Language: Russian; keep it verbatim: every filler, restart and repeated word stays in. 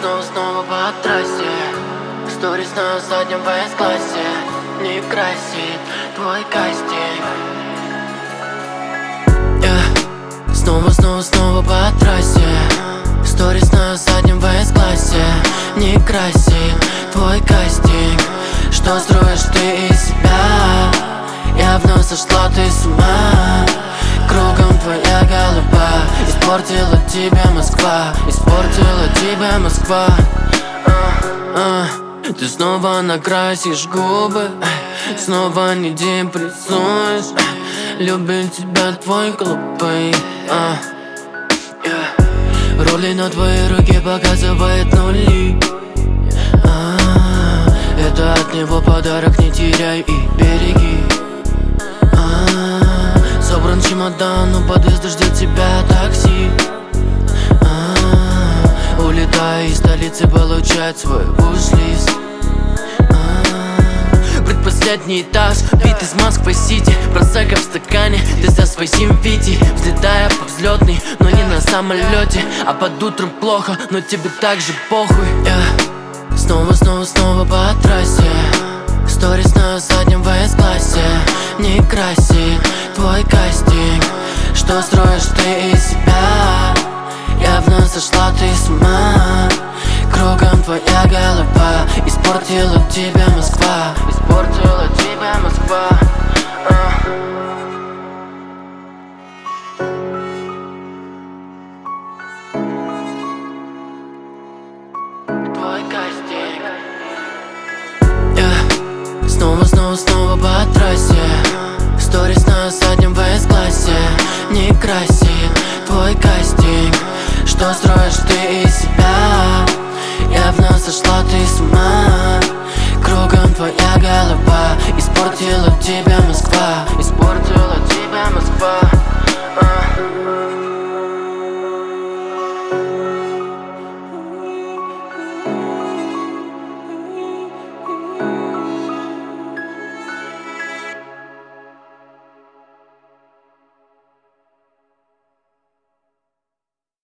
снова, снова по трассе. Сторис на заднем в эс-классе. Не красит твой кастинг. yeah. Снова, снова, снова по трассе. Сторис на заднем в эс-классе. Не красит твой кастинг. Что строишь ты из себя? Явно сошла ты с ума. Кругом твоя голова. Испортила тебя Москва. Испортила тебя Москва. а, а. Ты снова накрасишь губы, снова не депрессуешь. Любит тебя твой глупый. а. yeah. Роли на твоей руке показывает нули. а. Это от него подарок, не теряй и береги. а. Собран чемодан, у подъезда ждет тебя такси. а. Улетай из столицы, получать свой буш-лист. Предпоследний этаж, вид из Москвы-Сити. Просека в стакане, ты за свой симфити. Взлетая по взлетной, но не на самолете. А под утром плохо, но тебе так же похуй. yeah. Снова, снова, снова по трассе. Сторис на заднем в эс-классе. Не красит твой кастинг. Что строишь ты из себя? Явно сошла ты с ума. Кругом твоя голова. Испортила тебя Москва. Испортила тебя Москва. а. Твой кастинг. yeah. Снова, снова, снова по трассе. Сторис на заднем в эс-классе. Не красит твой кастинг. Что строишь ты из себя? Явно сошла ты с ума. Кругом твоя голова. Испортила тебя Москва. Испортила тебя Москва. а.